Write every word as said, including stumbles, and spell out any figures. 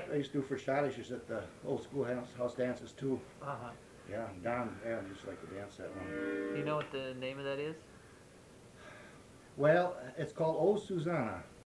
I used to do for Scottish at the old schoolhouse house dances too. Uh-huh. Yeah, Don Adam used to like to dance that one. Do you know what the name of that is? Well, it's called Old Susanna.